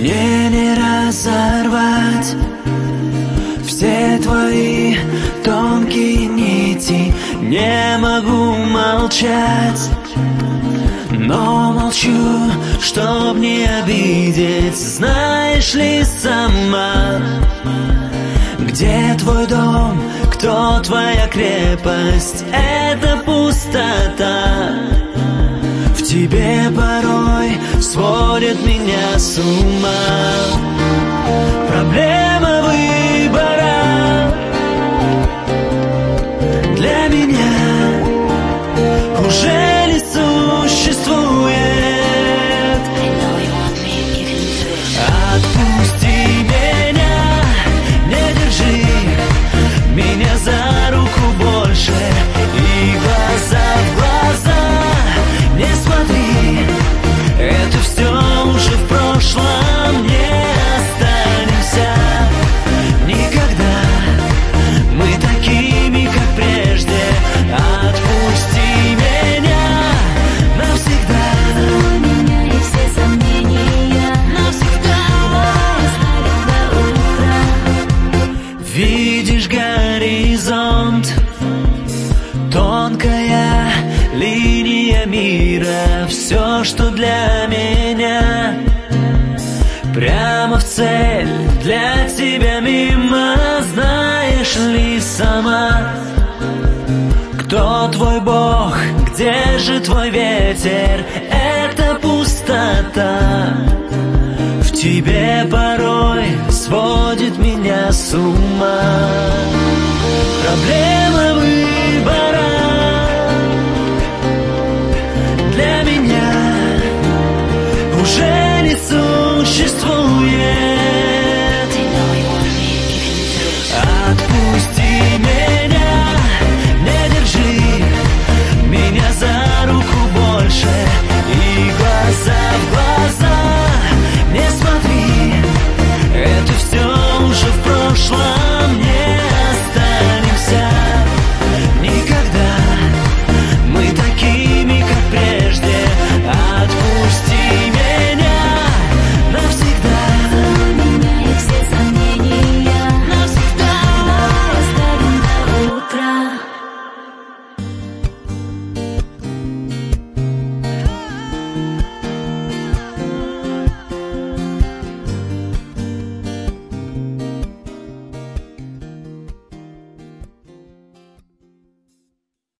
Мне не разорвать все твои тонкие нити. Не могу молчать, но молчу, чтоб не обидеть. Знаешь ли сама, где твой дом, кто твоя крепость? Это пустота. В тебе порой сводит меня с ума. Проблема выбора для меня уже не существует. Отпусти меня, не держи меня за руку больше, и глаза в глаза не смотри. Это все уже в прошлом, не останемся никогда мы такими, как прежде. Отпусти меня навсегда. У меня есть все сомнения навсегда. Видишь горизонт, тонкая линия мира, все, что для меня прямо в цель, для тебя мимо. Знаешь ли сама, кто твой Бог, где же твой ветер? Это пустота. В тебе порой сводит меня с ума. Проблема